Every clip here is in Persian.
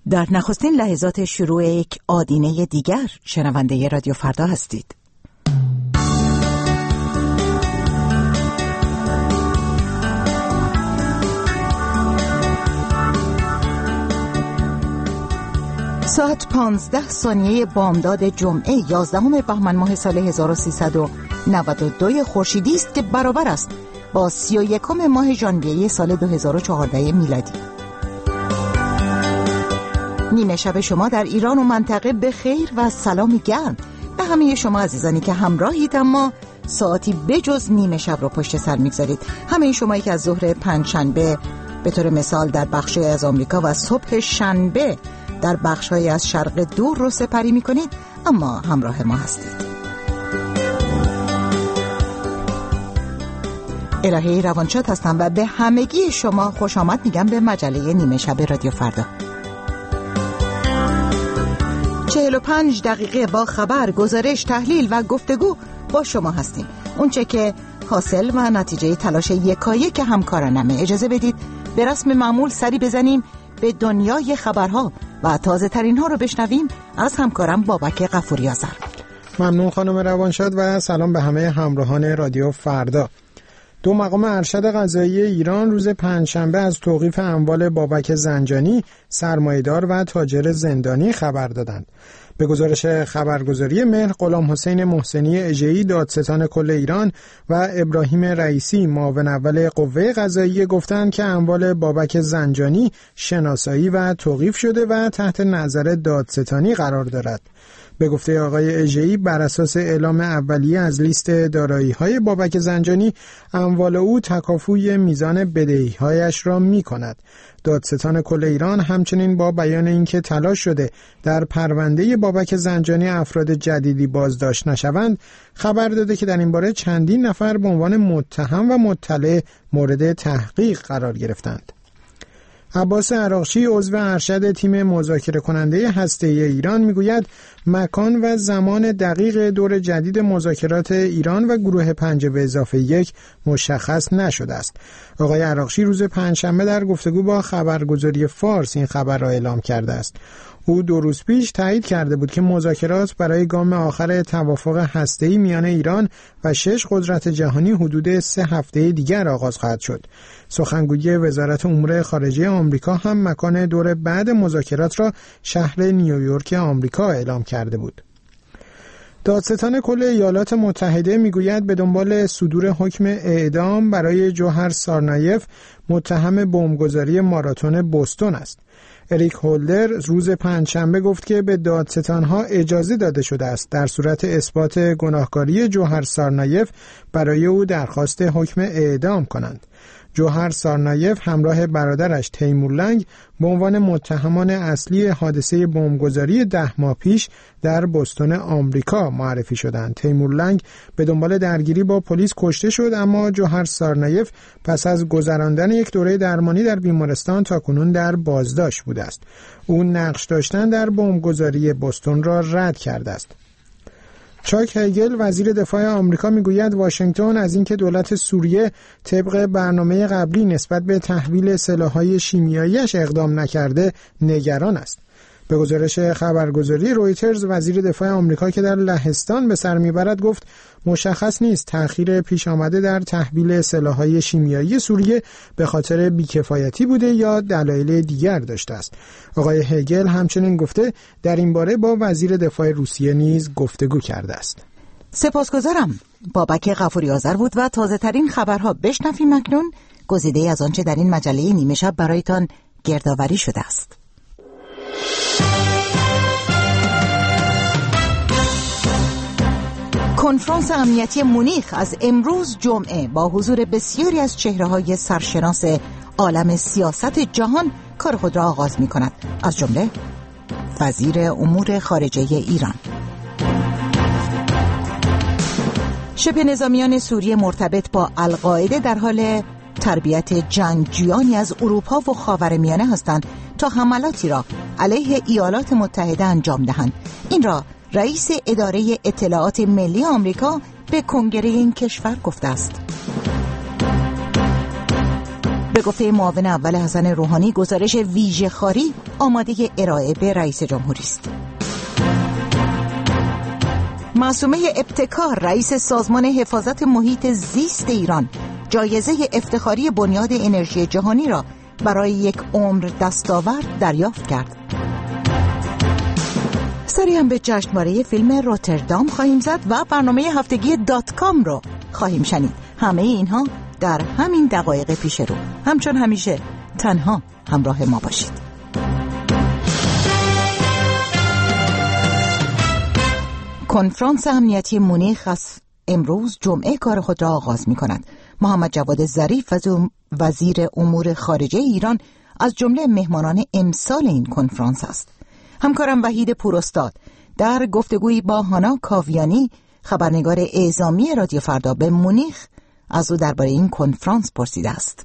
در نخستین لحظات شروع یک آدینه دیگر شنونده رادیو فردا هستید. ساعت 15 بامداد جمعه 11 بهمن ماه سال 1392 خورشیدی است که برابر است با 31 ماه ژانویه سال 2014 میلادی. نیمه شب شما در ایران و منطقه به خیر و سلامی گرم به همه شما عزیزانی که همراهید، اما ساعتی بجز نیمه شب رو پشت سر میگذارید. همه شمایی که از ظهر پنجشنبه به طور مثال در بخشی از آمریکا و صبح شنبه در بخش‌های از شرق دور رو سپری می‌کنید، اما همراه ما هستید. الهی روانشاد هستم و به همگی شما خوش آمد میگم به مجله نیمه شب رادیو فردا. 45 دقیقه با خبر، گزارش، تحلیل و گفتگو با شما هستیم. اونچه که حاصل و نتیجه تلاش یکایک همکارانمه. اجازه بدید به رسم معمول سری بزنیم به دنیای خبرها و تازه ترین ها رو بشنویم از همکارم بابک غفوری آذر. ممنون خانم روانشاد و سلام به همه همراهان رادیو فردا. دو مقام ارشد قضایی ایران روز پنجشنبه از توقیف اموال بابک زنجانی، سرمایه‌دار و تاجر زندانی خبر دادند. به گزارش خبرگزاری مهر، غلام حسین محسنی اژه‌ای دادستان کل ایران و ابراهیم رئیسی معاون اول قوه قضاییه گفتند که اموال بابک زنجانی شناسایی و توقیف شده و تحت نظر دادستانی قرار دارد. به گفته آقای اژه‌ای بر اساس اعلام اولیه از لیست دارایی‌های بابک زنجانی، اموال او تکافوی میزان بدهی‌هایش را می‌کند. دادستان کل ایران همچنین با بیان اینکه تلاش شده در پرونده بابک زنجانی افراد جدیدی بازداشت نشوند، خبر داده که در این باره چندین نفر به عنوان متهم و مطلع مورد تحقیق قرار گرفتند. عباس عراقچی عضو ارشد تیم مذاکره کننده هسته‌ای ایران میگوید مکان و زمان دقیق دور جدید مذاکرات ایران و گروه 5+1 مشخص نشده است. آقای عراقچی روز پنجشنبه در گفتگو با خبرگزاری فارس این خبر را اعلام کرده است. او 2 روز پیش تایید کرده بود که مذاکرات برای گام آخر توافق هسته‌ای میان ایران و 6 قدرت جهانی حدود 3 هفته دیگر آغاز خواهد شد. سخنگوی وزارت امور خارجه آمریکا هم مکان دور بعد مذاکرات را شهر نیویورک آمریکا اعلام کرده بود. دادستان کل ایالات متحده میگوید به دنبال صدور حکم اعدام برای جوهر سارنایف، متهم بمبگذاری ماراتون بوستون است. اریک هولدر روز پنجشنبه گفت که به دادستانها اجازه داده شده است در صورت اثبات گناهکاری جوهر سارنایف برای او درخواست حکم اعدام کنند. جوهر سارنایف همراه برادرش تیمور لنگ به عنوان متهمان اصلی حادثه بمبگذاری 10 ماه پیش در بوستون آمریکا معرفی شدند. تیمور لنگ به دنبال درگیری با پلیس کشته شد، اما جوهر سارنایف پس از گذراندن یک دوره درمانی در بیمارستان تاکنون در بازداشت بوده است. او نقش داشتن در بمبگذاری بوستون را رد کرده است. چاک هیگل وزیر دفاع آمریکا میگوید واشنگتن از اینکه دولت سوریه طبق برنامه قبلی نسبت به تحویل سلاح‌های شیمیایی‌اش اقدام نکرده نگران است. به گزارش خبرگزاری رویترز، وزیر دفاع آمریکا که در لهستان به سر میبرد گفت مشخص نیست تأخیر پیش آمده در تحویل سلاح‌های شیمیایی سوریه به خاطر بیکفایتی بوده یا دلایل دیگر داشته است. آقای هگل همچنین گفته در این باره با وزیر دفاع روسیه نیز گفتگو کرده است. سپاسگزارم. بابک غفوری آذر بود و تازه ترین خبرها بشنویم اکنون گزیده از آنچه در این مجله نیمه شب برایتان گردآوری شده است. کنفرانس امنیتی مونیخ از امروز جمعه با حضور بسیاری از چهره‌های سرشناس عالم سیاست جهان کار خود را آغاز می‌کند، از جمله وزیر امور خارجه ایران. شبه نظامیان سوریه مرتبط با القاعده در حال تربیت جنگجویانی از اروپا و خاورمیانه هستند تا حملاتی را علیه ایالات متحده انجام دهند. این را رئیس اداره اطلاعات ملی آمریکا به کنگره این کشور گفته است. به گفته معاون اول حسن روحانی گزارش ویژه خاری آماده ارائه به رئیس جمهوری است. معصومه ابتکار رئیس سازمان حفاظت محیط زیست ایران جایزه افتخاری بنیاد انرژی جهانی را برای یک عمر دستاورد دریافت کرد. سری هم به جشنواره فیلم روتردام خواهیم زد و برنامه هفتگی .com رو خواهیم شنید. همه اینها در همین دقایق پیش رو. همچون همیشه تنها همراه ما باشید. کنفرانس امنیتی مونیخ از امروز جمعه کار خود را آغاز می کند. محمد جواد ظریف وزیر امور خارجه ایران از جمله مهمانان امسال این کنفرانس است. همکارم وحید پوراستاد در گفتگویی با هانا کاویانی خبرنگار اعزامی رادیو فردا به مونیخ از او درباره این کنفرانس پرسیده است.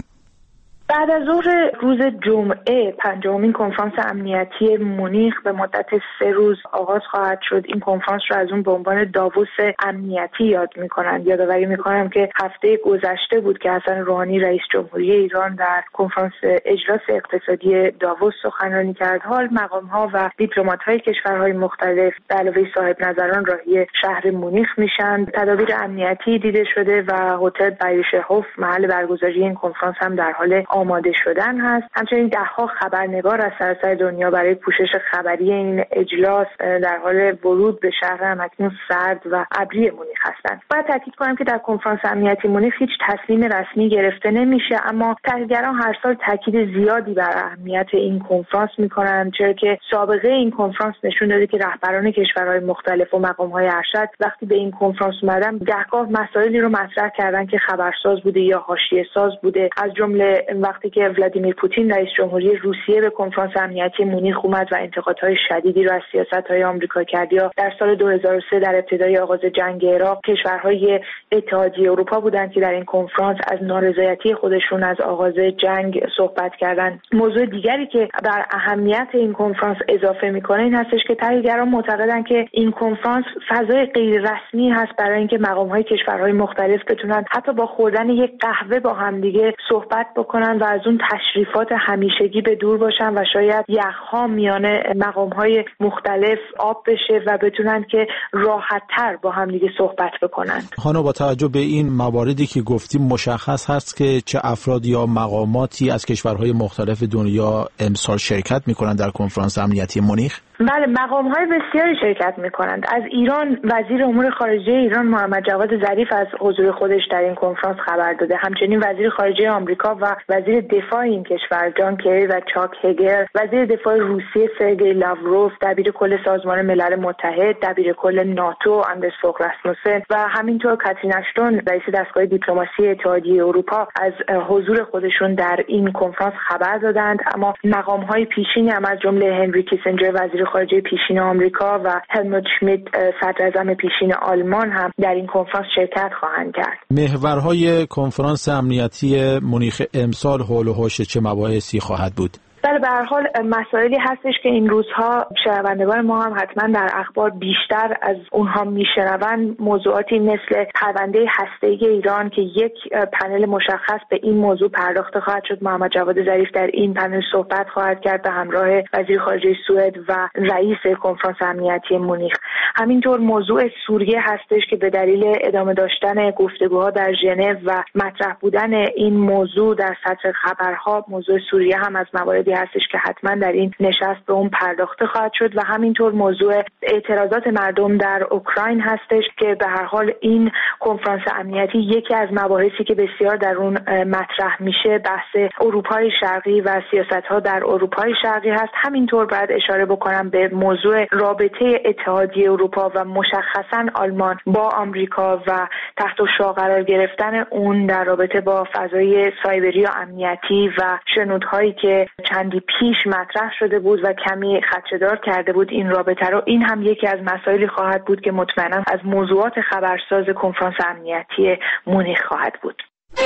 بعد از ظهر روز جمعه پنجمین کنفرانس امنیتی مونیخ به مدت 3 روز آغاز خواهد شد. این کنفرانس رو از اون به عنوان داووس امنیتی یاد می‌کنند. یادآوری می‌کنم که هفته گذشته بود که حسن روحانی رئیس جمهوری ایران در کنفرانس اجلاس اقتصادی داووس سخنرانی کرد. حال مقام‌ها و دیپلمات‌های کشورهای مختلف به علاوه صاحب نظران راهی شهر مونیخ میشن. تدابیر امنیتی دیده شده و هتل بایشهوف محل برگزاری این کنفرانس هم در حال آماده شدن هست. همچنین دهها خبرنگار از سراسر دنیا برای پوشش خبری این اجلاس در حال ورود به شهر همکنون سرد و ابری مونیخ هستند. باید تاکید کنم که در کنفرانس امنیتی مونیخ هیچ تصمیم رسمی گرفته نمیشه، اما تحلیلگران هر سال تاکید زیادی بر اهمیت این کنفرانس میکنند، چرا که سابقه این کنفرانس نشون داده که رهبران کشورهای مختلف و مقامهای ارشد وقتی به این کنفرانس اومدن گهگاه مسائلی رو مطرح کردن که خبرساز بوده یا حاشیه ساز بوده. از جمله وقتی که ولادیمیر پوتین رئیس جمهوری روسیه به کنفرانس امنیتی مونیخ اومد و انتقادهای شدیدی را از سیاست‌های آمریکا کرد، یا در سال 2003 در ابتدای آغاز جنگ عراق کشورهای اتحادیه اروپا بودند که در این کنفرانس از نارضایتی خودشون از آغاز جنگ صحبت کردند. موضوع دیگری که بر اهمیت این کنفرانس اضافه میکنه این هستش که تحلیلگران معتقدند که این کنفرانس فضای غیر رسمی هست برای اینکه مقام‌های کشورهای مختلف بتونن حتی با خوردن یک قهوه با همدیگه صحبت بکنن و از اون تشریفات همیشگی به دور باشن و شاید یخها میان مقام‌های مختلف آب بشه و بتونن که راحت‌تر با همدیگه صحبت بکنن. هانا، با توجه به این مواردی که گفتیم مشخص هست که چه افراد یا مقاماتی از کشورهای مختلف دنیا امسال شرکت می‌کنند در کنفرانس امنیتی مونیخ؟ بله، مقام‌های بسیاری شرکت می‌کنند. از ایران وزیر امور خارجه ایران محمد جواد ظریف از حضور خودش در این کنفرانس خبر داده. همچنین وزیر خارجه آمریکا و وزیر دفاع این کشور جان کری و چاک هگر، وزیر دفاع روسیه سرگئی لاوروف، دبیر کل سازمان ملل متحد، دبیر کل ناتو اندرس فوگ راسموسن و همینطور کاترین اشتون رئیس دستگاه دیپلماسی اتحادیه اروپا از حضور خودشون در این کنفرانس خبر دادند. اما مقام‌های پیشینی هم از جمله هنری کیسنجر وزیر خارجه پیشین آمریکا و هلموت شمیت صدراعظم پیشین آلمان هم در این کنفرانس شرکت خواهند کرد. محورهای کنفرانس امنیتی مونیخ امسال حول و حوش چه مباحثی خواهد بود؟ بله، به هر حال مسائلی هستش که این روزها شنوندگان ما هم حتما در اخبار بیشتر از اونها میشنون. موضوعاتی مثل پرونده هسته‌ای ایران که یک پنل مشخص به این موضوع پرداخته خواهد شد. محمد جواد ظریف در این پنل صحبت خواهد کرد به همراه وزیر خارجه سوئد و رئیس کنفرانس امنیتی مونیخ. همینطور موضوع سوریه هستش که به دلیل ادامه داشتن گفتگوها در ژنو و مطرح بودن این موضوع در سطح خبرها، موضوع سوریه هم از مواردی هستش که حتما در این نشست به اون پرداخته خواهد شد. و همینطور موضوع اعتراضات مردم در اوکراین هستش که به هر حال این کنفرانس امنیتی یکی از مباحثی که بسیار در اون مطرح میشه بحث اروپای شرقی و سیاست‌ها در اروپای شرقی هست. همینطور باید اشاره بکنم به موضوع رابطه اتحادیه اروپا و مشخصا آلمان با آمریکا و تحت شعاع قرار گرفتن اون در رابطه با فضای سایبری و امنیتی و شنودهایی که چندی پیش مطرح شده بود و کمی خدشه‌دار کرده بود این رابطه رو. این هم یکی از مسائلی خواهد بود که مطمئنا از موضوعات خبرساز کنفرانس امنیتی مونیخ خواهد بود.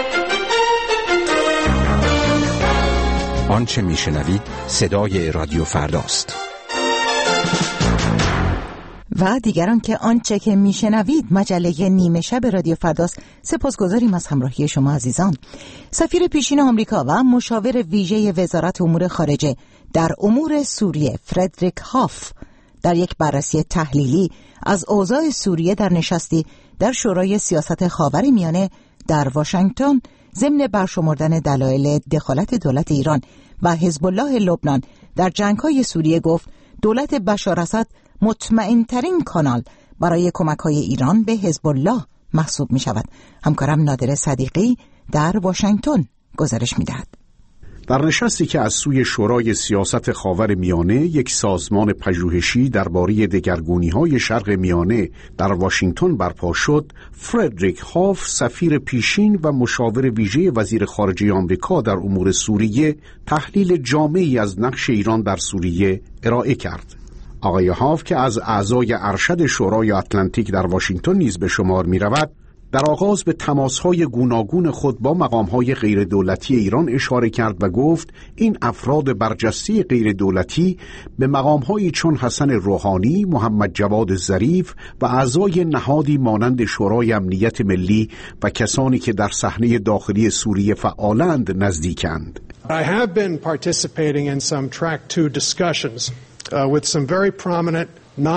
آنچه میشنوید صدای رادیو فرداست. و دیگران که آنچه که میشنوید مجله نیمه شب رادیو فرداست. سپاسگزاریم از همراهی شما عزیزان. سفیر پیشین آمریکا و مشاور ویژه وزارت امور خارجه در امور سوریه فردریک هاف در یک بررسی تحلیلی از اوضاع سوریه در نشستی در شورای سیاست خاورمیانه در واشنگتن ضمن برشمردن دلایل دخالت دولت ایران و حزب الله لبنان در جنگ‌های سوریه گفت دولت بشار اسد مطمئن‌ترین کانال برای کمک‌های ایران به حزب الله محسوب می‌شود. همکارم نادر صدیقی در واشنگتن گزارش می‌دهد. در نشستی که از سوی شورای سیاست خاورمیانه، یک سازمان پژوهشی درباره دگرگونی‌های شرق میانه در واشنگتن برپا شد، فردریک هاف سفیر پیشین و مشاور ویژه وزیر خارجه آمریکا در امور سوریه تحلیل جامعی از نقش ایران در سوریه ارائه کرد. آقای هاف که از اعضای ارشد شورای اتلانتیک در واشنگتن نیز به شمار می‌رود، در آغاز به تماس‌های گوناگون خود با مقام‌های غیر دولتی ایران اشاره کرد و گفت این افراد برجسته غیر دولتی به مقام‌هایی چون حسن روحانی، محمد جواد ظریف و اعضای نهادی مانند شورای امنیت ملی و کسانی که در صحنه داخلی سوریه فعالند نزدیکند. I have been participating in some track 2 discussions with some very prominent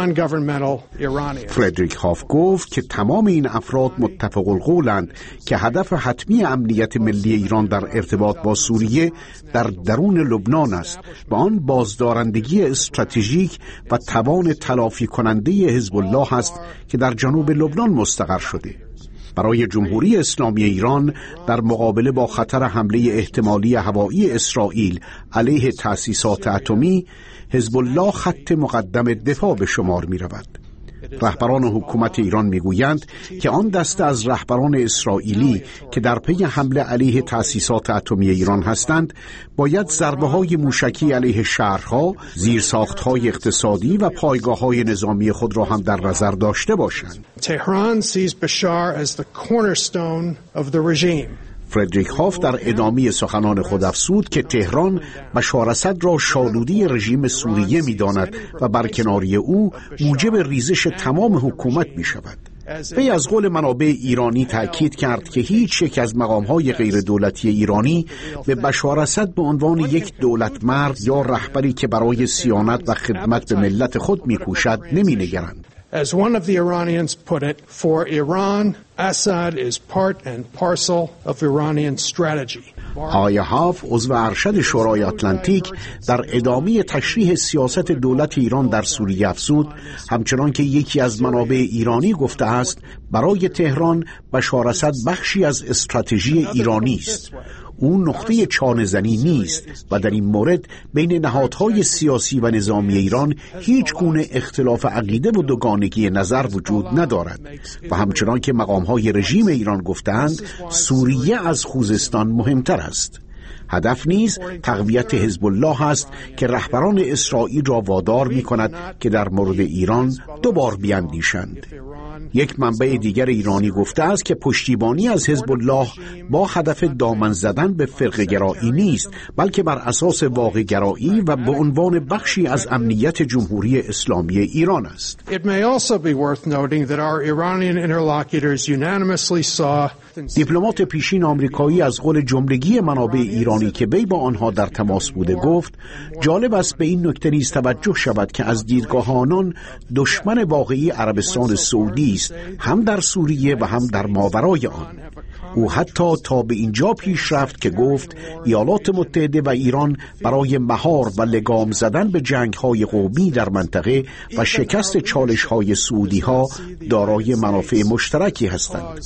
فردریک هاف گفت که تمام این افراد متفق القولند که هدف حتمی امنیت ملی ایران در ارتباط با سوریه در درون لبنان است و آن بازدارندگی استراتژیک و توان تلافی کننده حزب الله است که در جنوب لبنان مستقر شده. برای جمهوری اسلامی ایران در مقابله با خطر حمله احتمالی هوایی اسرائیل علیه تأسیسات اتمی، حزب الله خط مقدم دفاع به شمار می رود. رهبران حکومت ایران می گویند که آن دسته از رهبران اسرائیلی که در پی حمله علیه تأسیسات اتمی ایران هستند باید ضربه‌های موشکی علیه شهرها، زیرساخت‌های اقتصادی و پایگاه‌های نظامی خود را هم در نظر داشته باشند. Tehran sees Bashar as the cornerstone of the regime. فردریک هاف در ادامه سخنان خود افزود که تهران بشار اسد را شالودی رژیم سوریه می‌داند و برکناری او موجب ریزش تمام حکومت می‌شود. وی از قول منابع ایرانی تأکید کرد که هیچ یک از مقام‌های غیر دولتی ایرانی به بشار اسد به عنوان یک دولت مرد یا رهبری که برای صیانت و خدمت به ملت خود می‌کوشد نمی‌نگرند. As one of the Iranians put it, for Iran, Assad is part and parcel of Iranian strategy. آقای هاف عضو ارشد شورای اتلانتیک در ادامه تشریح سیاست دولت ایران در سوریه افزود همچنان که یکی از منابع ایرانی گفته است برای تهران بشار اسد بخشی از استراتژی ایرانی است. او نقطه چانه‌زنی نیست و در این مورد بین نهادهای سیاسی و نظامی ایران هیچ گونه اختلاف عقیده و دوگانگی نظر وجود ندارد و همچنان که مقام‌های رژیم ایران گفتند سوریه از خوزستان مهمتر است. هدف نیز تقویت حزب الله است که رهبران اسرائیل را وادار می‌کند که در مورد ایران دوبار بیاندیشند. یک منبع دیگر ایرانی گفته است که پشتیبانی از حزب الله با هدف دامن زدن به فرقه گرایی نیست بلکه بر اساس واقع گرایی و به عنوان بخشی از امنیت جمهوری اسلامی ایران است. It may also be worth noting that our Iranian interlocutors unanimously saw دیپلمات پیشین آمریکایی از قول جملگی منابع ایرانی که وی با آنها در تماس بوده گفت جالب است به این نکته نیز توجه شود که از دیدگاه آنان دشمن واقعی عربستان سعودی است، هم در سوریه و هم در ماورای آن. او حتی تا به اینجا پیش رفت که گفت ایالات متحده و ایران برای مهار و لگام زدن به جنگ‌های قومی در منطقه و شکست چالش‌های سعودی‌ها دارای منافع مشترکی هستند.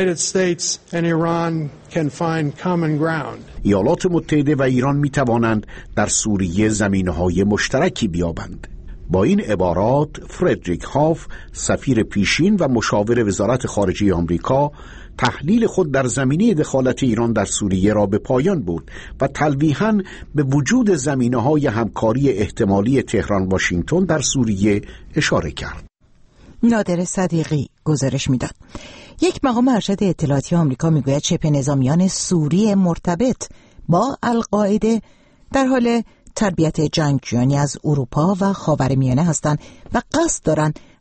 ایالات متحده و ایران می‌توانند در سوریه زمینه‌های مشترکی بیابند. با این عبارات فردریک هاف سفیر پیشین و مشاور وزارت خارجه آمریکا تحلیل خود در زمینه دخالت ایران در سوریه را به پایان برد و تلویحاً به وجود زمینه‌های همکاری احتمالی تهران واشنگتن در سوریه اشاره کرد. نادر صدیقی گزارش میداد. یک مقام ارشد اطلاعاتی آمریکا میگوید شبه نظامیان سوری مرتبط با القاعده در حال تربیت جنگجویانی از اروپا و خاورمیانه هستند و قصد دارند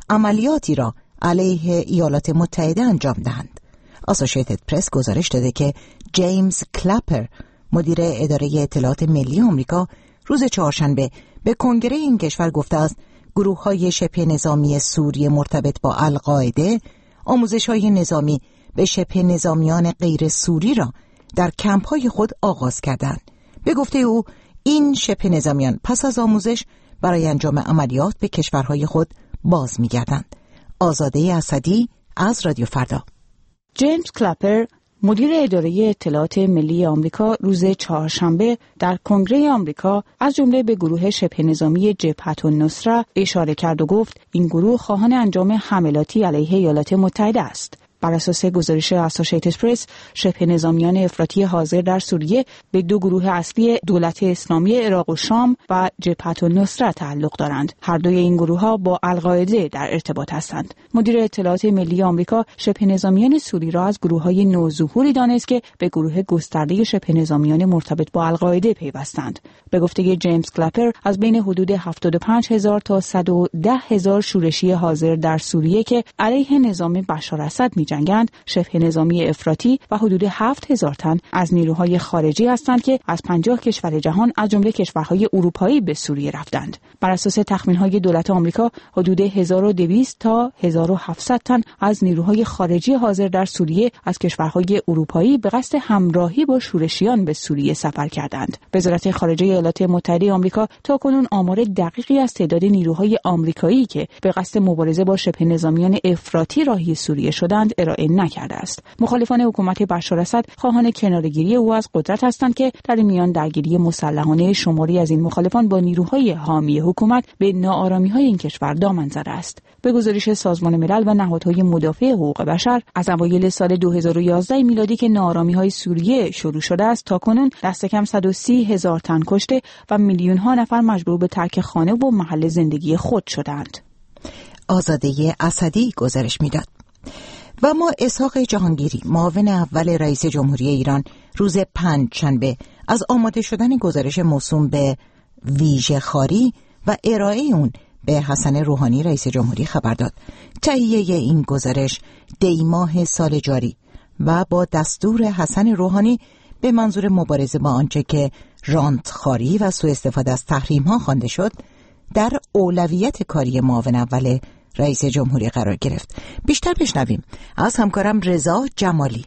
عملیاتی را علیه ایالات متحده انجام دهند. آسوشیتد پرس گزارش داده که جیمز کلپر، مدیر اداره اطلاعات ملی آمریکا، روز چهارشنبه به کنگره این کشور گفته است گروه‌های شبه نظامی سوری مرتبط با القاعده آموزش‌های نظامی به شبه نظامیان غیر سوری را در کمپ‌های خود آغاز کردند. به گفته او این شبه نظامیان پس از آموزش برای انجام عملیات به کشورهای خود باز می‌گردند. آزاده اسدی از رادیو فردا. جیمز کلپر، مدیر اداره اطلاعات ملی آمریکا، روز چهارشنبه در کنگره آمریکا از جمله به گروه شبه نظامی جبهة النصره اشاره کرد و گفت این گروه خواهان انجام حملاتی علیه ایالات متحده است. بر اساس گزارش آسوشیتد پرس، شبه نظامیان افراطی حاضر در سوریه به دو گروه اصلی دولت اسلامی عراق و شام و جبهة النصره تعلق دارند. هر دوی این گروه‌ها با القاعده در ارتباط هستند. مدیر اطلاعات ملی آمریکا شبه نظامیان سوری را از گروه‌های نوظهوری دانست که به گروه گسترده شبه نظامیان مرتبط با القاعده پیوستند. به گفته جیمز کلپر، از بین حدود 75,000 تا 110,000 شورشی حاضر در سوریه که علیه نظام بشار اسد جنگند، شبه نظامی افراطی و حدود 7,000 تن از نیروهای خارجی هستند که از 50 کشور جهان از جمله کشورهای اروپایی به سوریه رفتند. بر اساس تخمین‌های دولت آمریکا، حدود 1200 تا 1700 تن از نیروهای خارجی حاضر در سوریه از کشورهای اروپایی به قصد همراهی با شورشیان به سوریه سفر کردند. وزارت خارجه ایالات متحده آمریکا تاکنون آمار دقیقی از تعداد نیروهای آمریکایی که به قصد مبارزه با شبه نظامیان افراطی راهی سوریه شدند ارائه نکرده است. مخالفان حکومت بشار اسد خواهان کناره‌گیری او از قدرت هستند که در این میان درگیری مسلحانه شماری از این مخالفان با نیروهای حامی حکومت به ناآرامی‌های این کشور دامن زده است. به گزارش سازمان ملل و نهادهای مدافع حقوق بشر، از اوایل سال 2011 میلادی که ناآرامی‌های سوریه شروع شده است تاکنون دست کم 130,000 تن کشته و میلیون‌ها نفر مجبور به ترک خانه و محل زندگی خود شدند. آزاده اسدی گزارش میداد. و ما اسحاق جهانگیری، معاون اول رئیس جمهوری ایران، روز پنجشنبه از آماده شدن گزارش موسوم به ویژه خواری و ارائه اون به حسن روحانی رئیس جمهوری خبر داد. تهیه این گزارش دی‌ماه سال جاری و با دستور حسن روحانی به منظور مبارزه با آنچه که رانتخواری و سوء استفاده از تحریم‌ها خوانده شد در اولویت کاری معاون اول رئیس جمهوری قرار گرفت. بیشتر بشنویم از همکارم رضا جمالی.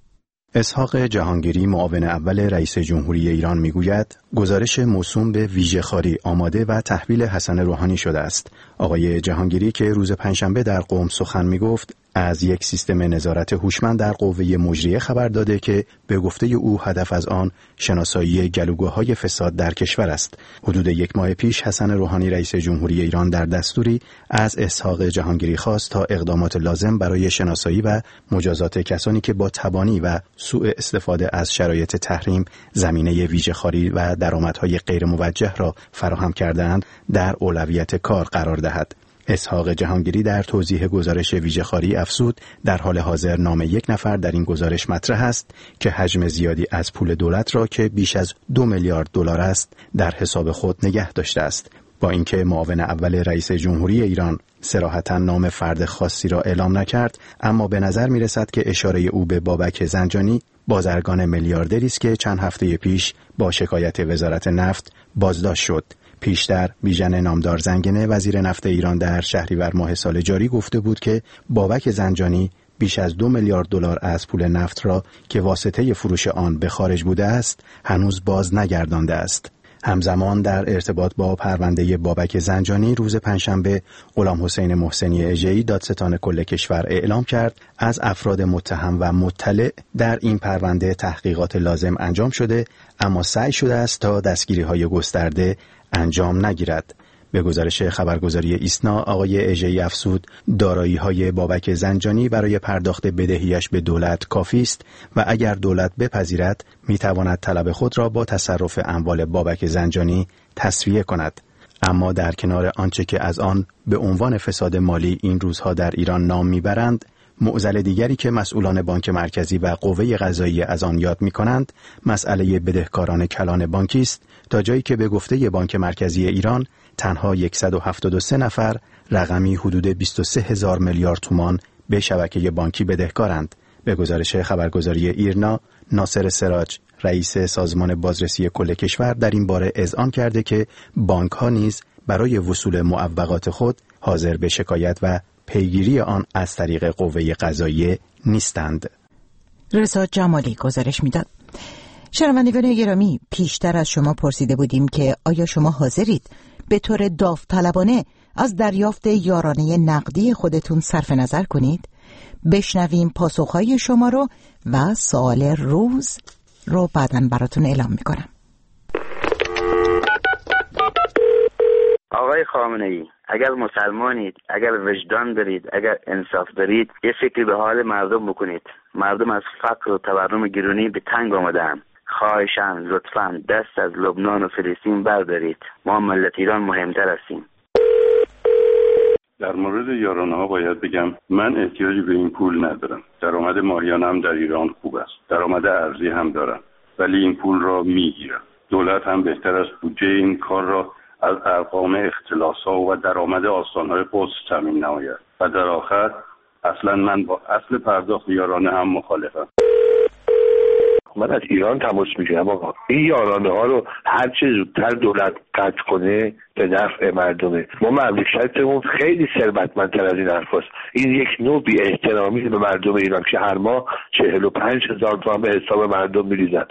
اسحاق جهانگیری، معاون اول رئیس جمهوری ایران میگوید گزارش موسوم به ویژه خواری آماده و تحویل حسن روحانی شده است. آقای جهانگیری که روز پنجشنبه در قم سخن میگفت از یک سیستم نظارت هوشمند در قوه مجریه خبر داده که به گفته او هدف از آن شناسایی گلوگاه‌های فساد در کشور است. حدود یک ماه پیش حسن روحانی رئیس جمهوری ایران در دستوری از اسحاق جهانگیری خواست تا اقدامات لازم برای شناسایی و مجازات کسانی که با تبانی و سوء استفاده از شرایط تحریم زمینه ویژه‌خواری و درآمدهای غیر موجه را فراهم کرده‌اند در اولویت کار قرار دهد. اسحاق جهانگیری در توضیح گزارش ویژه‌خواری افزود در حال حاضر نام یک نفر در این گزارش مطرح است که حجم زیادی از پول دولت را که بیش از 2 میلیارد دلار است در حساب خود نگه داشته است. با اینکه معاون اول رئیس جمهوری ایران صراحتاً نام فرد خاصی را اعلام نکرد، اما به نظر می‌رسد که اشاره او به بابک زنجانی، بازرگان میلیاردری است که چند هفته پیش با شکایت وزارت نفت بازداشت شد. پیشتر بیژن نامدار زنگنه وزیر نفت ایران در شهریور ماه سال جاری گفته بود که بابک زنجانی بیش از 2 میلیارد دلار از پول نفت را که واسطه فروش آن به خارج بوده است هنوز باز نگردانده است. همزمان در ارتباط با پرونده بابک زنجانی روز پنجشنبه غلام حسین محسنی اژه‌ای دادستان کل کشور اعلام کرد از افراد متهم و مطلع در این پرونده تحقیقات لازم انجام شده، اما سعی شده است تا دستگیری‌های گسترده انجام نگیرد. به گزارش خبرگزاری ایسنا آقای اژه‌ای افزود دارایی‌های بابک زنجانی برای پرداخت بدهیش به دولت کافی است و اگر دولت بپذیرد می‌تواند طلب خود را با تصرف اموال بابک زنجانی تسویه کند. اما در کنار آنچه که از آن به عنوان فساد مالی این روزها در ایران نام میبرند، معضل دیگری که مسئولان بانک مرکزی و قوه قضاییه از آن یاد می‌کنند، مسئله بدهکاران کلان بانکی است، تا جایی که به گفته بانک مرکزی ایران تنها 173 نفر رقمی حدود 23,000 میلیارد تومان به شبکه بانکی بدهکارند. به گزارش خبرگزاری ایرنا، ناصر سراج، رئیس سازمان بازرسی کل کشور، در این باره اذعان کرده که بانک‌ها نیز برای وصول معوقات خود حاضر به شکایت و پیگیری آن از طریق قوه قضاییه نیستند. رضا جمالی گزارش میداد. شنوندگان گرامی، پیشتر از شما پرسیده بودیم که آیا شما حاضرید به طور داوطلبانه از دریافت یارانه نقدی خودتون صرف نظر کنید؟ بشنویم پاسخهای شما رو و سوال روز رو بعداً براتون اعلام میکنم. آقای خامنه‌ای، اگر مسلمانید، اگر وجدان دارید، اگر انصاف دارید، یه فکری به حال مردم بکنید. مردم از فقر و تورم گرونی به تنگ آمدند. خواهشاً لطفاً دست از لبنان و فلسطین بردارید. ما ملت ایران مهمتر هستیم. در مورد یارانه‌ها باید بگم من احتیاجی به این پول ندارم. درآمد ماهیانه‌ام در ایران خوب است. درآمد ارزی هم دارم. ولی این پول را میگیرم. دولت هم بهتر از بودجه این کار را از ارقام اختلاس‌ها و درآمد آستان‌های قدس تامین نماید. و در آخر اصلا من با اصل پرداخت یارانه هم مخالفم. من از ایران تماس میگیرم آقا، این یارانه ها رو هر چه زودتر دولت قطع کنه به نفع مردمه. ما مملکتمون خیلی ثروتمندتر از این حرفاست. این یک نوع بی احترامی به مردم ایران که هر ماه 45,000 تومان به حساب مردم میریزن.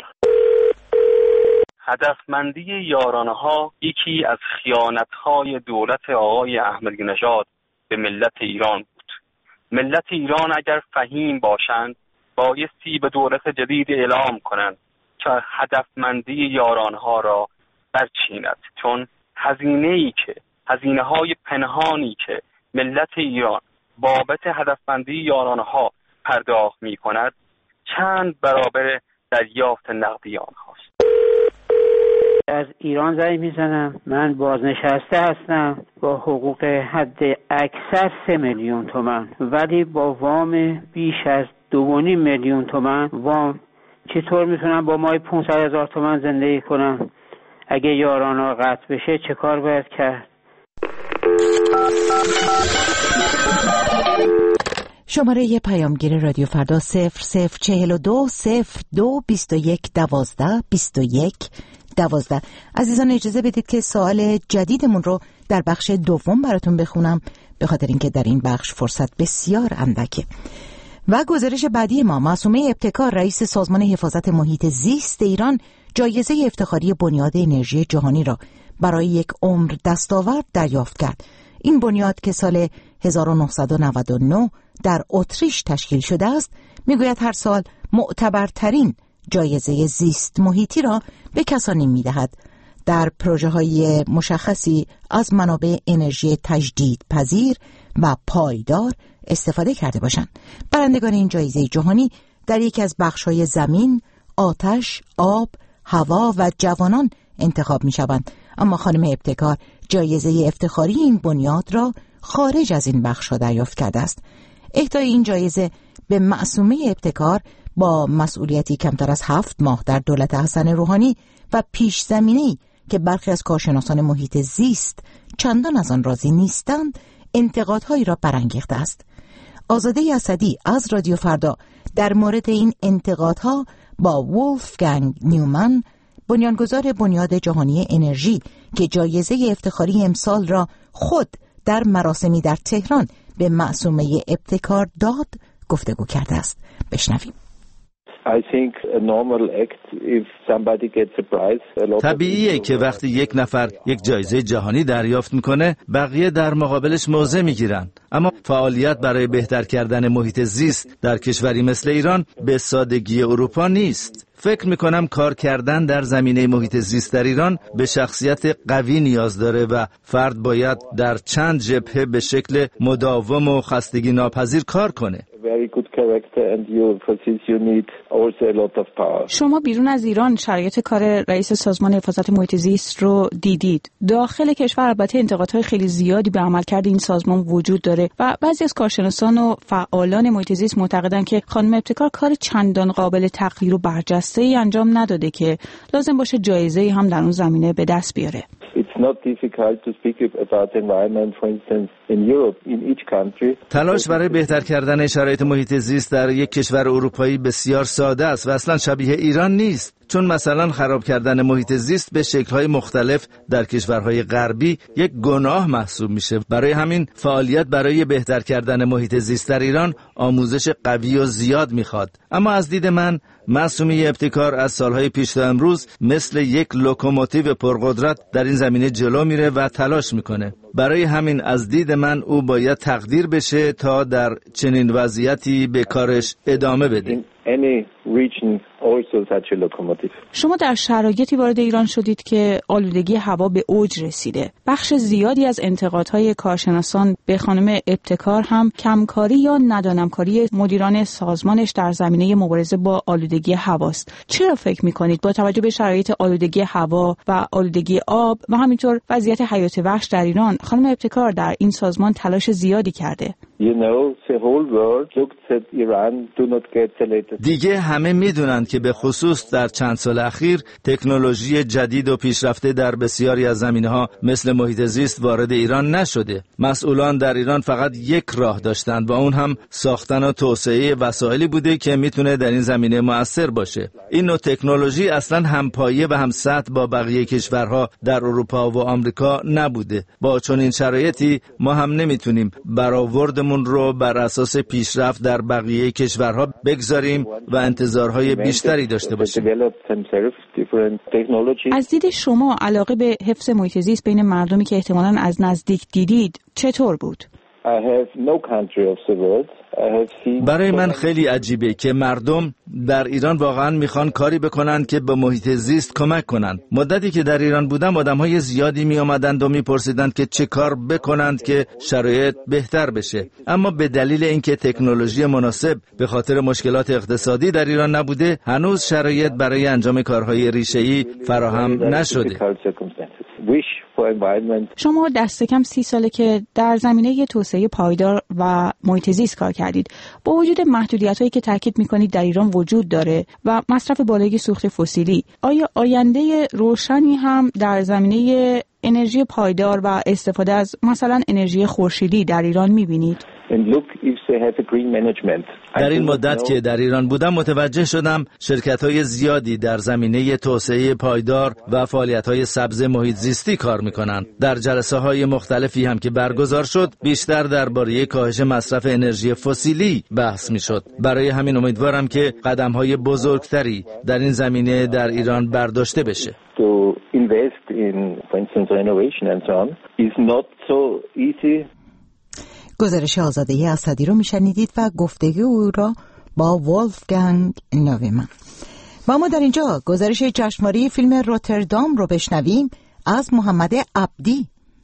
هدفمندی یارانه ها یکی از خیانت‌های دولت آقای احمدی نژاد به ملت ایران بود. ملت ایران اگر فهیم باشند بایستی به دولت جدید اعلام کنند که هدفمندی یارانه‌ها را برچیند، چون هزینه‌های پنهانی که ملت ایران بابت هدفمندی یارانه‌ها پرداخت می‌کند چند برابر دریافت نقدی آنهاست. از ایران زنگ میزنم. من بازنشسته هستم با حقوق حد اکثر 3 میلیون تومان، ولی با وام بیش از 2.5 میلیون تومان وام. چطور میتونم با مای 500,000 تومان زندگی کنم؟ اگه یارانه قطع بشه چه کار باید کرد؟ شماره پیامگیر رادیو فردا 0042 02 21 12 21 12. عزیزان اجازه بدید که سوال جدیدمون رو در بخش دوم براتون بخونم، به خاطر اینکه در این بخش فرصت بسیار اندکه. و گزارش بعدی ما، معصومه ابتکار رئیس سازمان حفاظت محیط زیست ایران جایزه افتخاری بنیاد انرژی جهانی را برای یک عمر دستاورد دریافت کرد. این بنیاد که سال 1999 در اتریش تشکیل شده است، میگوید هر سال معتبرترین جایزه زیست محیطی را به کسانی میدهد در پروژه های مشخصی از منابع انرژی تجدید پذیر و پایدار استفاده کرده باشند. برندگان این جایزه جهانی در یکی از بخش‌های زمین، آتش، آب، هوا و جوانان انتخاب می‌شوند. اما خانم ابتکار جایزه افتخاری این بنیاد را خارج از این بخش‌ها دریافت کرده است. اهدای این جایزه به معصومه ابتکار با مسئولیتی کمتر از 7 ماه در دولت حسن روحانی و پیش زمینه‌ای که برخی از کارشناسان محیط زیست چندان از آن راضی نیستند، انتقادهایی را برانگیخته است. آزاده اسدی از رادیو فردا در مورد این انتقادها با وولفگنگ نیومن، بنیانگذار بنیاد جهانی انرژی که جایزه افتخاری امسال را خود در مراسمی در تهران به معصومه ابتکار داد، گفتگو کرده است. بشنویم. طبیعیه که وقتی یک نفر یک جایزه جهانی دریافت میکنه، بقیه در مقابلش موضع میگیرن. اما فعالیت برای بهتر کردن محیط زیست در کشوری مثل ایران به سادگی اروپا نیست. فکر میکنم کار کردن در زمینه محیط زیست در ایران به شخصیت قوی نیاز داره و فرد باید در چند جبهه به شکل مداوم و خستگی ناپذیر کار کنه. شما بیرون از ایران شرایط کار رئیس سازمان حفاظت محیط زیست رو دیدید. داخل کشور البته انتقادهای خیلی زیادی به عملکرد این سازمان وجود داره و بعضی از کارشناسان و فعالان محیط زیست معتقدن که خانم ابتکار کار چندان قابل تقدیر و برجسته‌ای انجام نداده که لازم باشه جایزه‌ای هم در اون زمینه به دست بیاره. تلاش برای بهتر کردن شرایط محیط زیست در یک کشور اروپایی بسیار ساده است و اصلا شبیه ایران نیست، چون مثلا خراب کردن محیط زیست به شکل‌های مختلف در کشورهای غربی یک گناه محسوب میشه. برای همین فعالیت برای بهتر کردن محیط زیست در ایران آموزش قوی و زیاد میخواد. اما از دید من معصومی ابتکار از سالهای پیش تا امروز مثل یک لوکوموتیو پرقدرت در این زمینه جلو میره و تلاش میکنه. برای همین از دید من او باید تقدیر بشه تا در چنین وضعیتی به کارش ادامه بده. شما در شرایطی وارد ایران شدید که آلودگی هوا به اوج رسیده. بخش زیادی از انتقادهای کارشناسان به خانم ابتکار هم کمکاری یا ندانمکاری مدیران سازمانش در زمینه مبارزه با آلودگی هواست. چرا فکر می‌کنید با توجه به شرایط آلودگی هوا و آلودگی آب و همینطور وضعیت حیات وحش در ایران خانم ابتکار در این سازمان تلاش زیادی کرده؟ دیگه همه میدونند که به خصوص در چند سال اخیر تکنولوژی جدید و پیشرفته در بسیاری از زمینه‌ها مثل محیط زیست وارد ایران نشده. مسئولان در ایران فقط یک راه داشتند و اون هم ساختن و توسعه وسایلی بوده که میتونه در این زمینه مؤثر باشه. این نوع تکنولوژی اصلا همپایه و همسطح با بقیه کشورها در اروپا و آمریکا نبوده. با چنین شرایطی ما هم نمیتونیم برآوردمون رو بر اساس پیشرفت در بقیه کشورها بگذاریم و انتظارهای بیشتری داشته باشیم. از دید شما علاقه به حفظ محیط زیست بین مردمی که احتمالاً از نزدیک دیدید چطور بود؟ برای من خیلی عجیبه که مردم در ایران واقعا میخوان کاری بکنن که به محیط زیست کمک کنن. مدتی که در ایران بودم آدمهای زیادی می آمدند و میپرسیدند که چه کار بکنند که شرایط بهتر بشه، اما به دلیل اینکه تکنولوژی مناسب به خاطر مشکلات اقتصادی در ایران نبوده هنوز شرایط برای انجام کارهای ریشه‌ای فراهم نشده. شما دست کم 30 ساله که در زمینه توسعه پایدار و محیط زیست کار کردید. با وجود محدودیت‌هایی که تاکید می‌کنید در ایران وجود داره و مصرف بالای سوخت فسیلی، آیا آینده روشنی هم در زمینه انرژی پایدار و استفاده از مثلا انرژی خورشیدی در ایران می‌بینید؟ در این مدت که در ایران بودم متوجه شدم شرکت‌های زیادی در زمینه توسعه پایدار و فعالیت‌های سبز محیط زیستی کار می‌کنند. در جلسه‌های مختلفی هم که برگزار شد بیشتر درباره کاهش مصرف انرژی فسیلی بحث می‌شد. برای همین امیدوارم که قدم‌های بزرگتری در این زمینه در ایران برداشته بشه. گزارش آزاده اسدی رو میشنیدید و گفتگو او را با ولفگنگ نویمن. و ما در اینجا گزارش جشنواره فیلم روتردام رو بشنویم از محمد عبدی.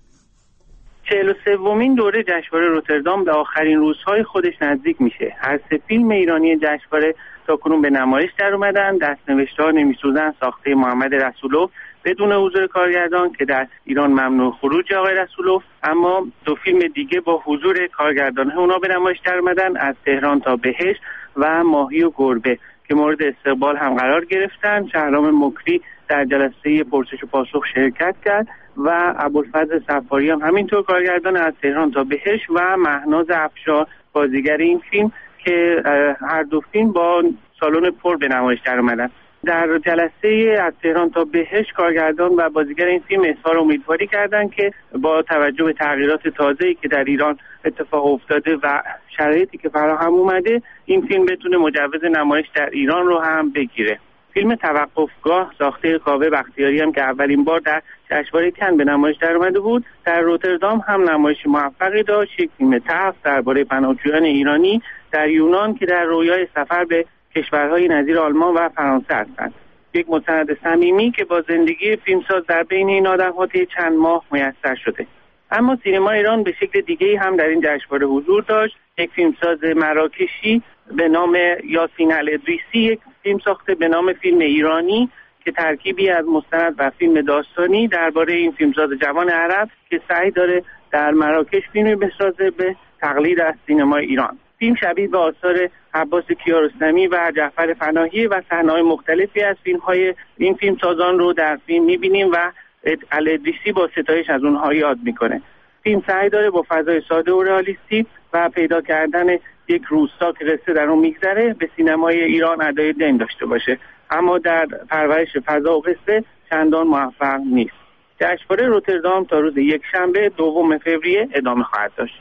43مین دوره جشنواره روتردام به آخرین روزهای خودش نزدیک میشه. هر 3 فیلم ایرانی جشنواره تاکنون به نمایش در اومدن. دست‌نوشته‌ها نمی‌سوزن ساخته محمد رسولوف بدون حضور کارگردان که در ایران ممنوع خروج آقای رسولوف، اما 2 فیلم دیگه با حضور کارگردان‌ها اونا به نمایش در اومدن، از تهران تا بهشت و ماهی و گربه که مورد استقبال هم قرار گرفتن. شهرام مکری در جلسه پرسش و پاسخ شرکت کرد و ابوالفضل صفاری هم همینطور کارگردان از تهران تا بهشت و مهناز افشار بازیگر این فیلم که هر 2 فیلم با سالن پر به نمایش در اومدن. در جلسه از تهران تا بهشت کارگردان و بازیگر این فیلم اظهار امیدواری کردند که با توجه به تغییرات تازه‌ای که در ایران اتفاق افتاده و شرایطی که فراهم اومده این فیلم بتونه مجوز نمایش در ایران رو هم بگیره. فیلم توقفگاه ساخته کاوه بختیاری هم که اولین بار در جشنواره کن به نمایش در اومده بود در روتردام هم نمایش موفقی داشت. یک فیلم تلخ درباره پناهجویان ایرانی در یونان که در رویای سفر به کشورهای نظیر آلمان و فرانسه هستند. یک مستند صمیمی که با زندگی فیلمساز در بین این آدم‌ها طی چند ماه میسر شده. اما سینما ایران به شکل دیگه‌ای هم در این جشنواره حضور داشت. یک فیلمساز مراکشی به نام یاسین الادریسی یک فیلم ساخته به نام فیلم ایرانی که ترکیبی از مستند و فیلم داستانی درباره این فیلمساز جوان عرب که سعی داره در مراکش فیلمی بسازه به تقلید از سینما ایران. فیلم شبیه به آثار عباس کیارستمی و جعفر پناهی و صحنه‌های مختلفی از فیلم‌های این فیلمسازان رو در فیلم می‌بینیم و الادریسی با ستایش از اونها یاد میکنه. فیلم سعی داره با فضای ساده و رئالیستی و پیدا کردن یک روستا که قصه در اون میگذره به سینمای ایران ادای دین داشته باشه، اما در پرورش فضا و قصه چندان موفق نیست. جشنواره روتردام تا روز یکشنبه 2 فوریه ادامه خواهد داشت.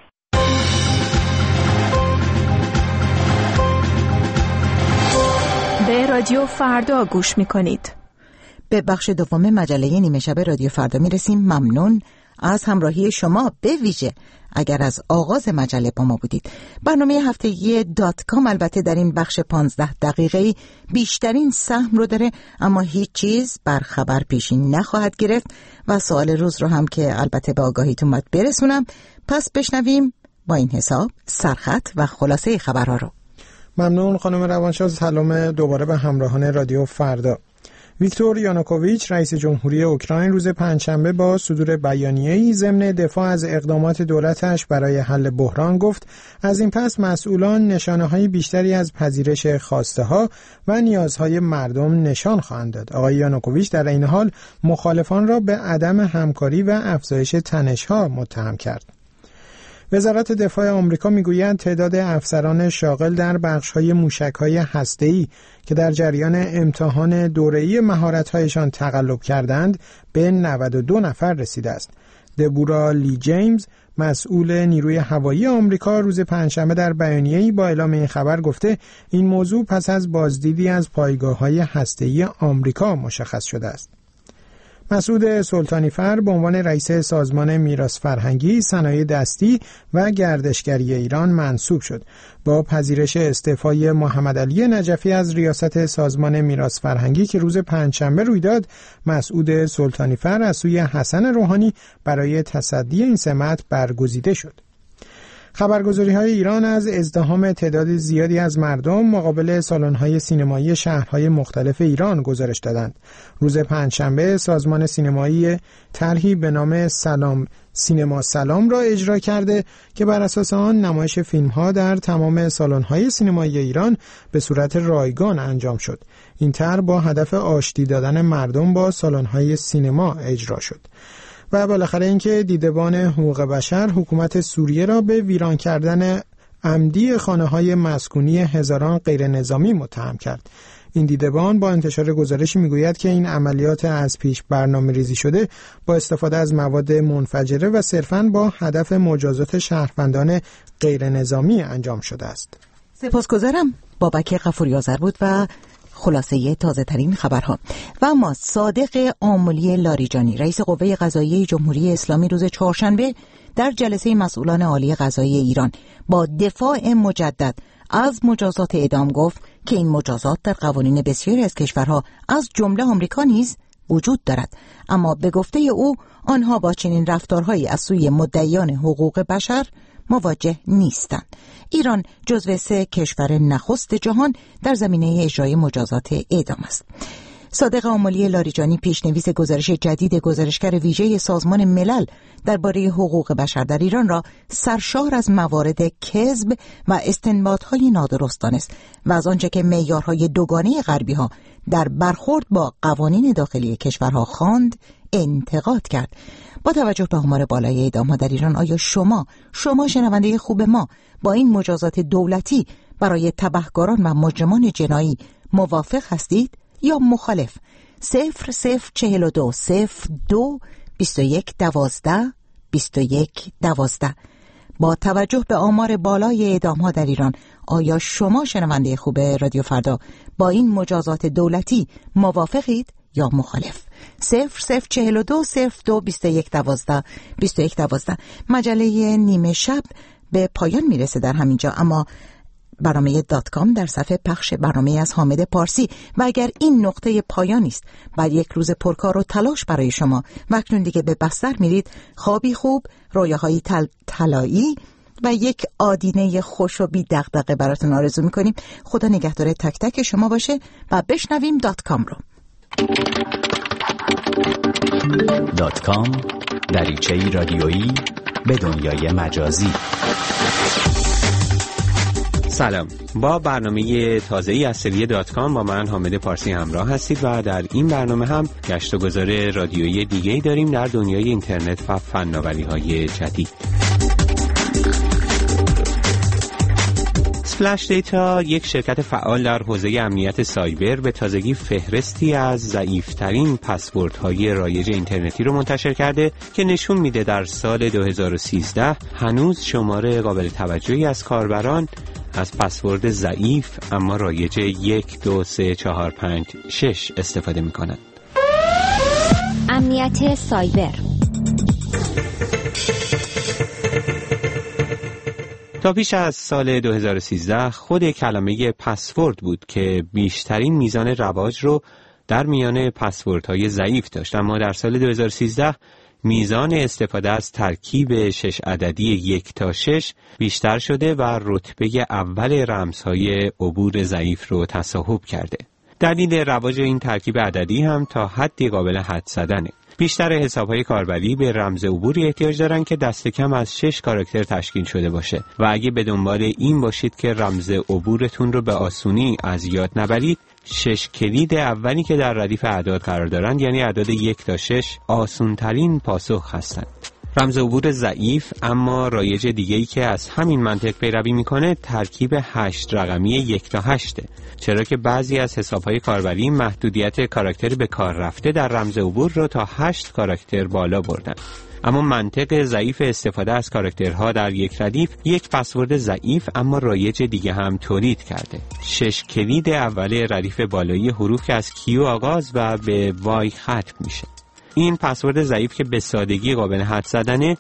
به رادیو فردا گوش میکنید. به بخش دوم مجله نیمه شب رادیو فردا میرسیم. ممنون از همراهی شما، به ویژه اگر از آغاز مجله با ما بودید. برنامه هفتگی .com البته در این بخش 15 دقیقه‌ای بیشترین سهم رو داره، اما هیچ چیز بر خبر پیشین نخواهد گرفت و سوال روز رو هم که البته به آگاهیتون باید برسونم. پس بشنویم با این حساب سرخط و خلاصه خبرها رو. ممنون خانم روانشاد. سلام دوباره به همراهان رادیو فردا. ویکتور یانوکوویچ رئیس جمهوری اوکراین روز پنجشنبه با صدور بیانیه‌ای ضمن دفاع از اقدامات دولتش برای حل بحران گفت از این پس مسئولان نشانه‌های بیشتری از پذیرش خواسته‌ها و نیازهای مردم نشان خواهند داد. آقای یانوکوویچ در این حال مخالفان را به عدم همکاری و افزایش تنش‌ها متهم کرد. وزارت دفاع آمریکا میگوید تعداد افسران شاغل در بخش‌های موشک‌های هسته‌ای که در جریان امتحان دوره‌ای مهارت‌هایشان تقلب کردند به 92 نفر رسیده است. دبورا لی جیمز مسئول نیروی هوایی آمریکا روز پنجشنبه در بیانیه‌ای با اعلام این خبر گفته این موضوع پس از بازدیدی از پایگاه‌های هسته‌ای آمریکا مشخص شده است. مسعود سلطانیفر به عنوان رئیس سازمان میراث فرهنگی، صنایع دستی و گردشگری ایران منصوب شد. با پذیرش استعفای محمد علی نجفی از ریاست سازمان میراث فرهنگی که روز پنجشنبه روی داد، مسعود سلطانیفر از سوی حسن روحانی برای تصدی این سمت برگزیده شد. خبرگزاری‌های ایران از ازدحام تعداد زیادی از مردم مقابل سالن‌های سینمایی شهرهای مختلف ایران گزارش دادند. روز پنجشنبه سازمان سینمایی طرحی به نام سینما سلام را اجرا کرده که بر اساس آن نمایش فیلم‌ها در تمام سالن‌های سینمایی ایران به صورت رایگان انجام شد. این طرح با هدف آشتی دادن مردم با سالن‌های سینما اجرا شد. و بالاخره اینکه دیدبان حقوق بشر حکومت سوریه را به ویران کردن عمدی خانه‌های مسکونی هزاران غیر نظامی متهم کرد. این دیدبان با انتشار گزارشی میگوید که این عملیات از پیش برنامه‌ریزی شده با استفاده از مواد منفجره و صرفاً با هدف مجازات شهروندان غیر نظامی انجام شده است. سپاسگزارم. بابک غفوری آذر بود و خلاصه تازه ترین خبرها. و اما صادق آملی لاریجانی رئیس قوه قضاییه جمهوری اسلامی روز چهارشنبه در جلسه مسئولان عالی قضایی ایران با دفاع مجدد از مجازات اعدام گفت که این مجازات در قوانین بسیاری از کشورها از جمله آمریکا نیز وجود دارد، اما به گفته او آنها با چنین رفتارهایی از سوی مدعیان حقوق بشر مواجه نیستند. ایران جزو 3 کشور نخست جهان در زمینه اجرای مجازات اعدام است. صادق آملی لاریجانی پیشنویس گزارش جدید گزارشگر ویژه سازمان ملل درباره حقوق بشر در ایران را سرشار از موارد کذب و استنباط‌های نادرست دانست و از آنچه که معیارهای دوگانه غربی‌ها در برخورد با قوانین داخلی کشورها خواند انتقاد کرد. با توجه به آمار بالای اعدام‌ها در ایران، آیا شما شنونده خوب ما با این مجازات دولتی برای تبهکاران و مجرمان جنایی موافق هستید یا مخالف؟ 0042 02 21 12 21 12. با توجه به آمار بالای اعدام‌ها در ایران، آیا شما شنونده خوب رادیو فردا با این مجازات دولتی موافقید یا مخالف؟ 0042 02 21 12 21 12. مجله نیمه شب به پایان میرسه در همینجا، اما برنامه .com در صفحه پخش برنامه از حامد پارسی. و اگر این نقطه پایانی است بر یک روز پرکار و تلاش برای شما و اکنون دیگه به بستر میرید، خوابی خوب، رویاهایی طلایی و یک آدینه خوش و بی دغدغه براتون آرزو میکنیم. خدا نگهدار تک تک شما باشه و بشنویم .com رو. .com دریچه‌ای رادیویی به دنیای مجازی. سلام، با برنامه تازه‌ای از سری .com با من حامد پارسی همراه هستید و در این برنامه هم گشت و گذار رادیویی دیگه‌ای داریم در دنیای اینترنت و فناوری‌های جدید. اسپلش دیتا، یک شرکت فعال در حوزه امنیت سایبر، به تازگی فهرستی از ضعیف‌ترین پسوردهای رایج اینترنتی رو منتشر کرده که نشون میده در سال 2013 هنوز شمار قابل توجهی از کاربران از پسورد ضعیف اما رایج 1 2 3 4 5 6 استفاده می‌کنند. امنیت سایبر. تا پیش از سال 2013 خود کلمه پسورد بود که بیشترین میزان رواج رو در میان پسوردهای ضعیف داشت، اما در سال 2013 میزان استفاده از ترکیب 6 عددی 1 تا 6 بیشتر شده و رتبه اول رمزهای عبور ضعیف رو تصاحب کرده. دلیل رواج این ترکیب عددی هم تا حدی قابل حدس زدنه. بیشتر حساب‌های کاربری به رمز عبوری احتیاج دارن که دست کم از 6 کاراکتر تشکیل شده باشه و اگه به دنبال این باشید که رمز عبورتون رو به آسونی از یاد نبرید، 6 کلید اولی که در ردیف اعداد قرار دارند، یعنی اعداد 1 تا 6، آسون‌ترین پاسخ هستند. رمز عبور ضعیف اما رایج دیگه‌ای که از همین منطق پیروی میکنه ترکیب 8 رقمی 1 تا 8، چرا که بعضی از حساب‌های کاربری محدودیت کاراکتر به کار رفته در رمز عبور را تا 8 کاراکتر بالا بردن. اما منطق ضعیف استفاده از کاراکترها در یک ردیف یک پسورد ضعیف اما رایج دیگه هم تولید کرده. 6 کلید اول ردیف بالایی حروف که از کیو آغاز و به وای ختم میشه. این پسورد ضعیف که به سادگی قابل حدس زدنه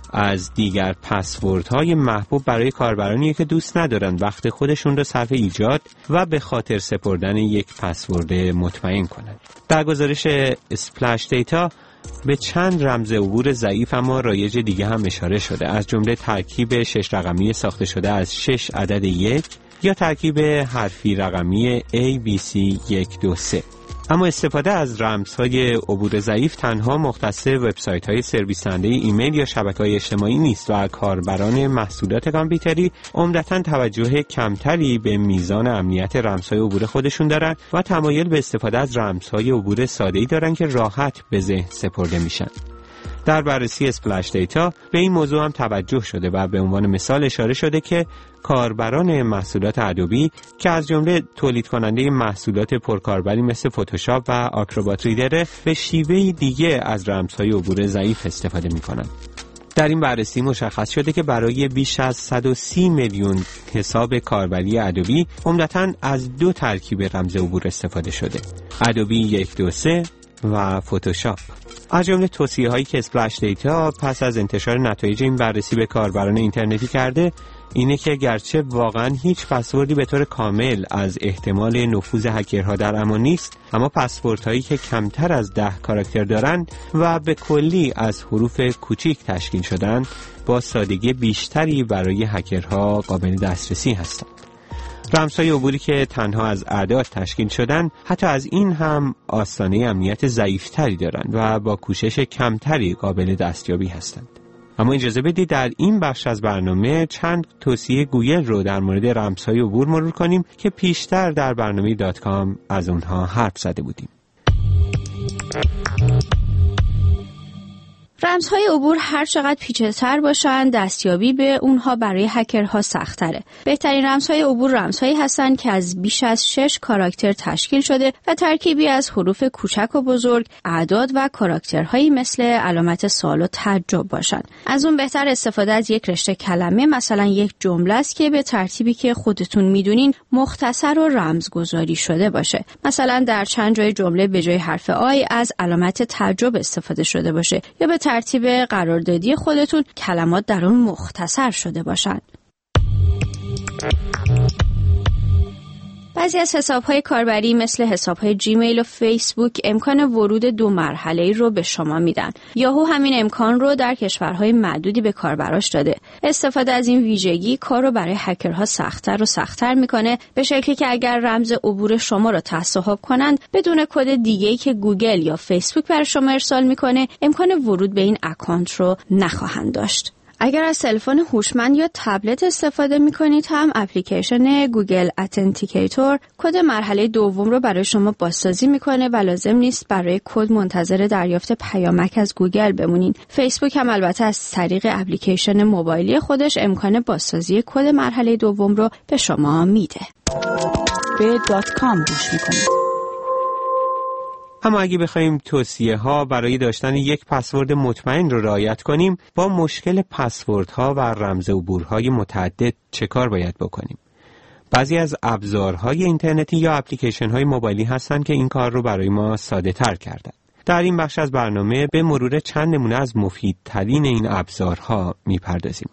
از دیگر پسوردهای محبوب برای کاربرانی که دوست ندارن وقت خودشون رو صرف ایجاد و به خاطر سپردن یک پسورد مطمئن کنند. در گزارش اسپلش دیتا به چند رمز عبور ضعیف اما رایج دیگه هم اشاره شده، از جمله ترکیب 6 رقمی ساخته شده از 6 عدد 1 یا ترکیب حرفی رقمی ABC 1 2 3. اما استفاده از رمزهای عبور ضعیف تنها مختص وبسایت‌های سرویس دهنده ایمیل یا شبکه‌های اجتماعی نیست و کاربران محصولات کامپیوتری عمدتاً توجه کمتری به میزان امنیت رمزهای عبور خودشون دارن و تمایل به استفاده از رمزهای عبور ساده‌ای دارن که راحت به ذهن سپرده میشن. در بررسی اسپلش دیتا به این موضوع هم توجه شده و به عنوان مثال اشاره شده که کاربران محصولات ادوبی که از جمله تولید کننده محصولات پرکاربری مثل فتوشاپ و آکروبات ریدر به شیوهی دیگه از رمزهای عبور ضعیف استفاده می‌کنند. در این بررسی مشخص شده که برای بیش از 130 میلیون حساب کاربری ادوبی عمدتاً از 2 ترکیب رمز عبور استفاده شده: ادوبی 1 2 3 و فتوشاپ. از جمله توصیه‌هایی که اسپلش دیتا پس از انتشار نتایج این بررسی به کاربران اینترنتی کرده اینه که گرچه واقعاً هیچ پسوردی به طور کامل از احتمال نفوذ هکرها در امان نیست، اما پسوردهایی که کمتر از 10 کاراکتر دارن و به کلی از حروف کوچیک تشکیل شدن با سادگی بیشتری برای هکرها قابل دسترسی هستند. رمزهای عبوری که تنها از اعداد تشکیل شدن حتی از این هم آستانه امنیت ضعیفتری دارند و با کوشش کمتری قابل دستیابی هستند. اما اجازه بدید در این بخش از برنامه چند توصیه گوگل رو در مورد رمزهای عبور مرور کنیم که پیشتر در برنامه .com از اونها حرف زده بودیم. رمزهای عبور هر چقدر پیچیده‌تر باشن، دستیابی به اونها برای هکرها سخت‌تره. بهترین رمزهای عبور رمزهایی هستند که از بیش از 6 کاراکتر تشکیل شده و ترکیبی از حروف کوچک و بزرگ، اعداد و کاراکترهایی مثل علامت سوال و تعجب باشن. از اون بهتر استفاده از یک رشته کلمه، مثلا یک جمله است که به ترتیبی که خودتون میدونین مختصر و رمزگذاری شده باشه. مثلا در چند جای جمله به جای حرف آی از علامت تعجب استفاده شده باشه یا به ترتیب قراردادی خودتون کلمات در اون مختصر شده باشند. بعضی از حساب‌های کاربری مثل حساب‌های جیمیل و فیسبوک امکان ورود 2 مرحله‌ای رو به شما میدن. یاهو همین امکان رو در کشورهای معدودی به کاربراش داده. استفاده از این ویژگی کار رو برای هکرها سخت‌تر و سخت‌تر میکنه، به شکلی که اگر رمز عبور شما رو تصاحب کنند بدون کد دیگه‌ای که گوگل یا فیسبوک برای شما ارسال میکنه امکان ورود به این اکانت رو نخواهند داشت. اگر از تلفن هوشمند یا تبلت استفاده می‌کنید هم اپلیکیشن گوگل اتنتیکیتور کد مرحله دوم رو برای شما بازسازی می‌کنه و لازم نیست برای کد منتظر دریافت پیامک از گوگل بمونید. فیسبوک هم البته از طریق اپلیکیشن موبایلی خودش امکان بازسازی کد مرحله دوم رو به شما میده. به .com گوش می‌کنید. اما اگه بخوایم توصیه ها برای داشتن یک پسورد مطمئن رو رعایت کنیم، با مشکل پسوردها و رمز عبورهای متعدد چه کار باید بکنیم؟ بعضی از ابزارهای اینترنتی یا اپلیکیشن های موبایلی هستن که این کار رو برای ما ساده تر کردن. در این بخش از برنامه به مرور چند نمونه از مفیدترین این ابزارها میپردازیم.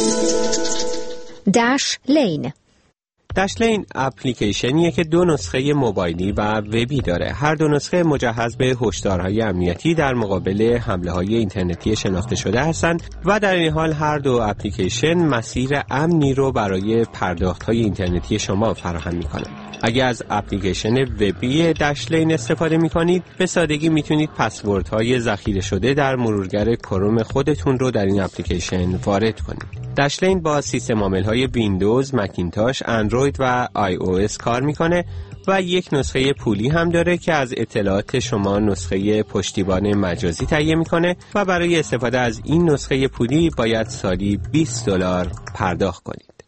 داشلین. داشلین اپلیکیشنیه که 2 نسخه موبایلی و وبی داره. هر 2 نسخه مجهز به هشدارهای امنیتی در مقابل حمله‌های اینترنتی شناخته شده هستند و در این حال هر 2 اپلیکیشن مسیر امنی رو برای پرداخت‌های اینترنتی شما فراهم می‌کنند. اگه از اپلیکیشن وبی داشلین استفاده می‌کنید، به سادگی می‌تونید پسوردهای ذخیره شده در مرورگر کروم خودتون رو در این اپلیکیشن وارد کنید. داشلین با سیستم عامل‌های ویندوز، مکینتاش، اندروید و iOS کار میکنه و یک نسخه پولی هم داره که از اطلاعات شما نسخه پشتیبان مجازی تهیه میکنه و برای استفاده از این نسخه پولی باید سالی $20 پرداخت کنید.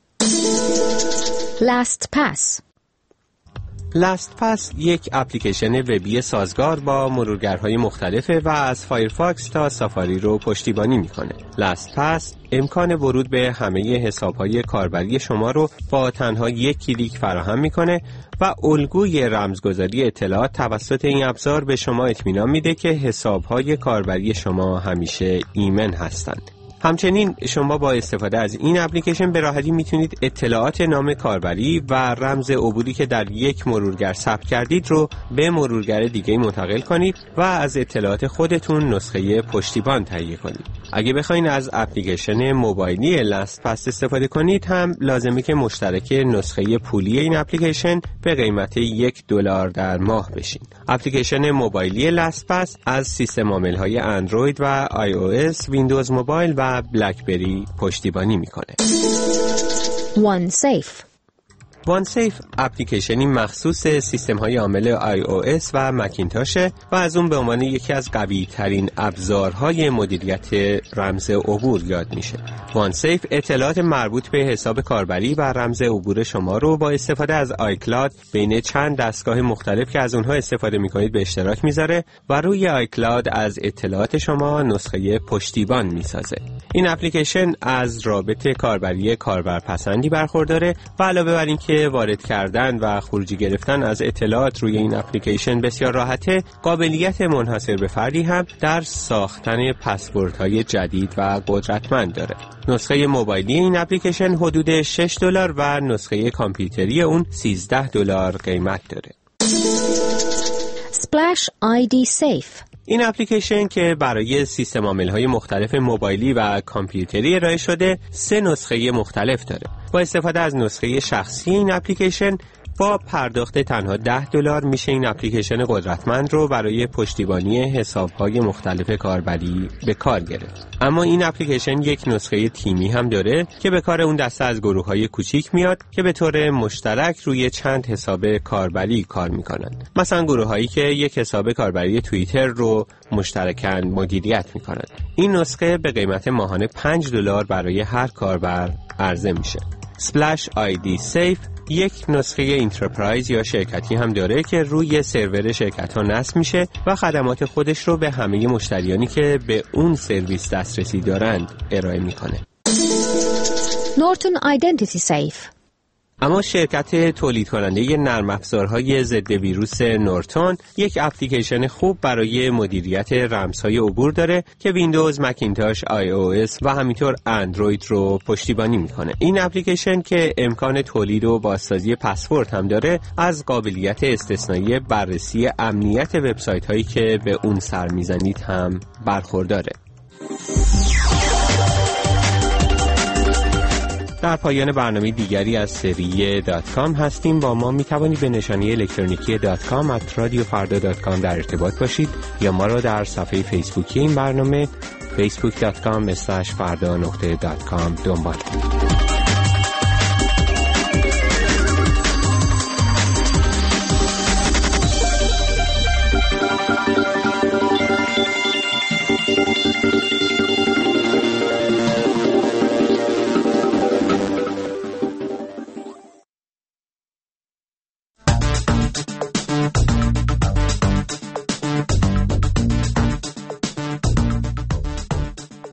لاستپاس. لاستپاس یک اپلیکیشن وبی سازگار با مرورگرهای مختلفه و از فایرفاکس تا سافاری رو پشتیبانی میکنه. لاستپاس امکان ورود به همه حسابهای کاربری شما رو با تنها یک کلیک فراهم میکنه و الگوی رمزگذاری اطلاعات توسط این ابزار به شما اطمینان میده که حسابهای کاربری شما همیشه ایمن هستند. همچنین شما با استفاده از این اپلیکیشن به راحتی میتونید اطلاعات نام کاربری و رمز عبوری که در یک مرورگر ثبت کردید رو به مرورگر دیگه منتقل کنید و از اطلاعات خودتون نسخه پشتیبان تهیه کنید. اگه بخواید از اپلیکیشن موبایلی لاستپاس استفاده کنید هم لازمه که مشترک نسخه پولی این اپلیکیشن به قیمت $1 در ماه بشین. اپلیکیشن موبایلی لاستپاس از سیستم عامل‌های اندروید و iOS، ویندوز موبایل و بلکبری پشتیبانی میکنه. OneSafe. OneSafe اپلیکیشنی مخصوص سیستم‌های عامل iOS و مکینتاشه و از اون به عنوان یکی از قوی‌ترین ابزارهای مدیریت رمز عبور یاد میشه. OneSafe اطلاعات مربوط به حساب کاربری و رمز عبور شما رو با استفاده از آیکلاود بین چند دستگاه مختلف که از اونها استفاده میکنید به اشتراک میذاره و روی آیکلاود از اطلاعات شما نسخه پشتیبان میسازه. این اپلیکیشن از رابط کاربری کاربرپسندی برخورداره و علاوه بر این که وارد کردن و خروجی گرفتن از اطلاعات روی این اپلیکیشن بسیار راحته، قابلیت منحصر به فردی هم در ساختن پسوردهای جدید و قدرتمند داره. نسخه موبایلی این اپلیکیشن حدود $6 و نسخه کامپیوتری اون $13 قیمت داره. Splash ID Safe. این اپلیکیشن که برای سیستم عامل‌های مختلف موبایلی و کامپیوتری ارائه شده 3 نسخه مختلف داره. با استفاده از نسخه شخصی این اپلیکیشن با پرداخت تنها $10 میشه این اپلیکیشن قدرتمند رو برای پشتیبانی حساب‌های مختلف کاربری به کار گرفت. اما این اپلیکیشن یک نسخه تیمی هم داره که به کار اون دسته از گروه‌های کوچیک میاد که به طور مشترک روی چند حساب کاربری کار میکنن. مثلا گروه‌هایی که یک حساب کاربری توییتر رو مشترکاً مدیریت میکنن. این نسخه به قیمت ماهانه $5 برای هر کاربر عرضه میشه. Splash ID Safe یک نسخه انترپرایز یا شرکتی هم داره که روی سرور شرکت ها نصب میشه و خدمات خودش رو به همه مشتریانی که به اون سرویس دسترسی دارند ارائه میکنه. Norton Identity Safe. اما شرکت تولید کننده نرم افزارهای ضد ویروس نورتون یک اپلیکیشن خوب برای مدیریت رمزهای عبور داره که ویندوز، مکینتاش، iOS و همینطور اندروید رو پشتیبانی میکنه. این اپلیکیشن که امکان تولید و بازسازی پسورد هم داره، از قابلیت استثنایی بررسی امنیت وبسایت هایی که به اون سر میزنید هم برخورداره. در پایان برنامه دیگری از سری .com هستیم. با ما میتوانید به نشانی الکترونیکی .com @radiofarda.com در ارتباط باشید یا ما را در صفحه فیسبوکی این برنامه facebook.com/farda.com دنبال کنید.